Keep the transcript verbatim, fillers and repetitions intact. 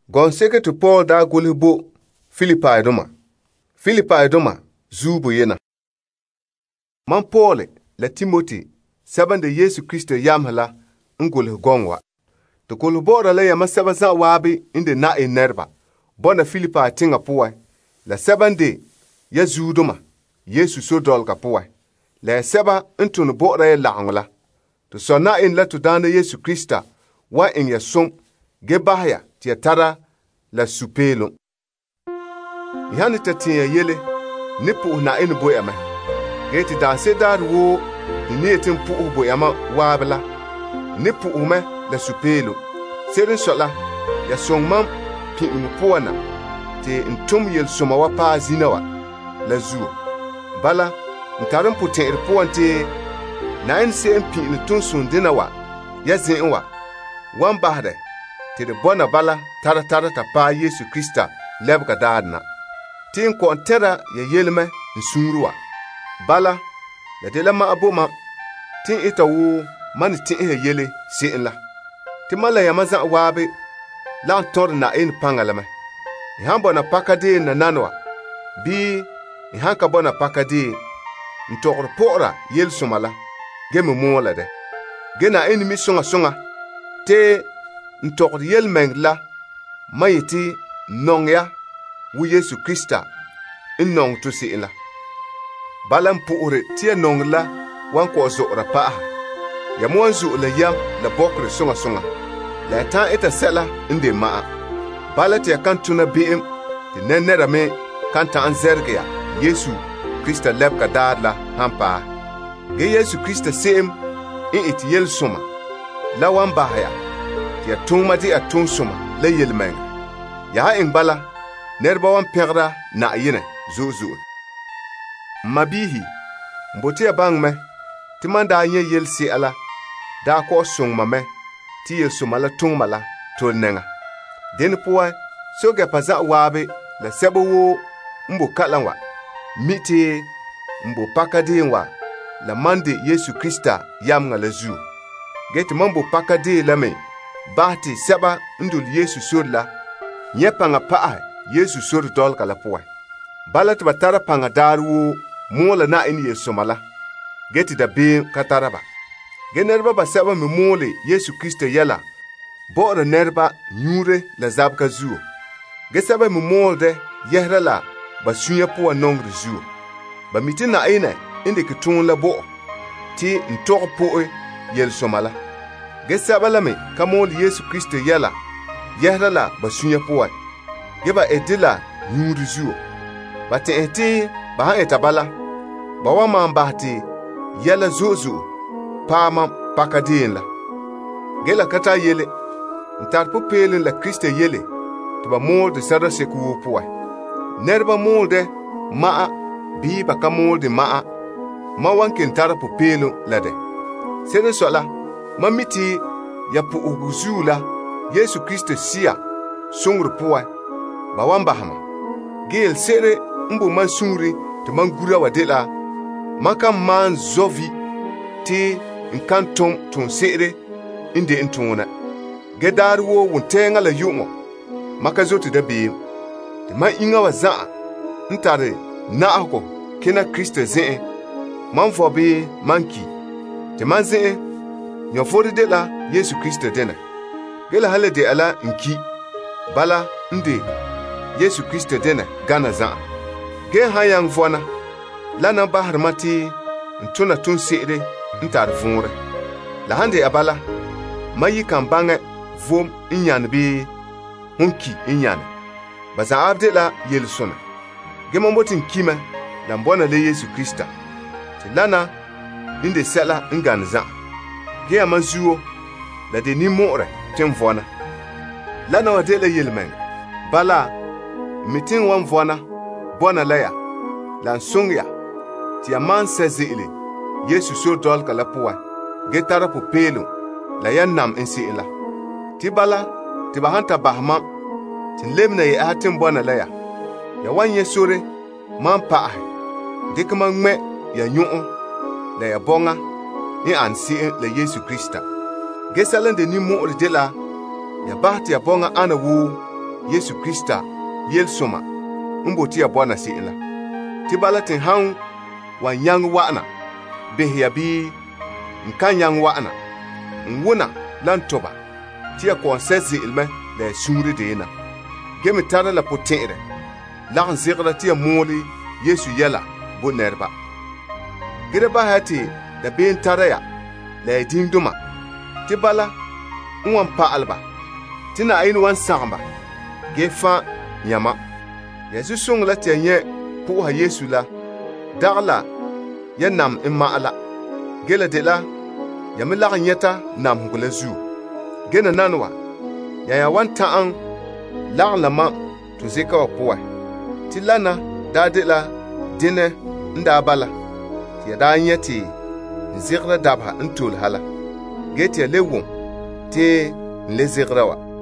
Gon seke tu Paul da gulbo Filipai duma. Filipai duma zubu yena. Man Paul la Timothy saban da Yesu Kristo yamhala ngul gongwa. To gulbo la yama saban za wabi inde na enerba. Bona Filipai tinga puwa. La saban de ya zuduma Yesu so dolga puwa. La saba intun bora ya laangla. To so na in la to dana Yesu Krista wa in ya sum ge bahya ti tara la supelo. Yani tatiya yele nipu na in boyama. Ge ti da se dar wo di netin pu boyama wabla. Nipu ume la supelo. Serin sola ya songmam pi umupuana te intum yel suma wa pa zinawa la zuo. Bala ntarin putin irpuante na in se mpi intun sundina wa ya zin wa wan bahde te de bona bala tara tara ta pa Yesu Krista lebga dadna tin ko tera ya yelme nsunruwa bala la de lama aboma tin ita wo man tin ya yele se la ti mala ya maza wabe la tor na in pangalame han bona pakade na nanwa bi han ka bona pakade ntokor pora yel sumala geme mola de gena enemi songa songa te ntokor yel mengla mayiti nongya wu Yesu Krista innong tusi ila balam puure tie nongla wan ko zora pa ya monzu la yam la bokre songa songa la ta eta sela inde maa balate kan tuna biim te nenera me kan ta anzergia Yesu Krista lebka dadla hampa ge Yesu Krista sem in it yel suma la wan bahaya ya tuma di atun suma la yel meng ya in bala nerba wan perda na yene zuzu mabihi mbote bang me timanda ye yel si ala da ko sungma me ti yel suma la tungma la tol nenga den puwa soga paza wabe la sebo mbo kalanwa miti mbo pakadinwa la mande Yesu Krista yamnga la zu geti mambo pakade la me bahti seba ndul Yesu surla nyepanga paa Yesu sur dol kala puwa balat batara panga daru mola na in Yesu mala geti da be kataraba generba ba seba me mole Yesu Krista yala bora nerba nyure la zabka zu gesaba me molde yehrala ba sunya puwa nongri zu ba mitina aina inde kitun la bo ti ntok poe yel somala gesaba la me kamol Yesu Kristo yala yehrala ba sunya puwa geba edila nyuri zu ba te eti ba ha etabala ba wa mambahti yala zuzu pama pakadin la gela kata yele ntar po pelin la Kristo yele to ba mol de sada seku puwa nerba molde maa bi ba ka molde maa ma wankin tara pu pelo lade sene sola mamiti ya pu uguzula Yesu Kristo sia sungru puwa ba wamba hama gel sere mbu man sungri to man gura wadela maka man zovi ti nkanton ton sere inde intuna gedarwo wontenga la yumo maka zotu da bi de man inga wa za ntare na ako kina Kristo zin man fobi manki de man zin nyo fori de la Yesu Kristo dena gela hale de ala nki bala nde Yesu Kristo dena gana za ge hayang fona lana bahar mati ntuna tun sere ntare funre la hande abala mayi kan bange vom inyan bi hunki inyan baza abdela yel sona gema motin kima la mbona le Yesu Krista tilana inde sela nganza ge amazuo la de ni more temvona lana wadela yelmen bala mitin wan vona bona laya la sungya ti aman sezile Yesu sur dol kala puwa ge tara pu pelo la yannam insila ti bala ti bahanta bahma tin lemna ya hatin bona laya ya wanye sore man pa dikma ngme ya nyuo la ya bonga ni ansi la Yesu Krista gesalande ni mo de la ya bahti ya bonga ana wu Yesu Krista yel soma mboti ya bona si ila ti bala tin han wa nyang wa'na be ya bi nkan yang wa'na nwuna lan toba ti ya konsezi ilme le sungri deena gemi tara la potere la nzigra ti ya moli Yesu yela bo nerba gire ba hati da ben tara ya le dingduma ti bala nwan pa alba tina ayin wan samba gefa nyama Yesu sung la tenye pu ha Yesu la dagla ya nam imma ala gela de la ya mi la nyeta nam hukula zu gena nanwa ya ya wan ta an la lama to zeka wa puwa tilana da de la dine nda bala ya da nyeti zigra dabha ntul hala gete lewu te le zigra wa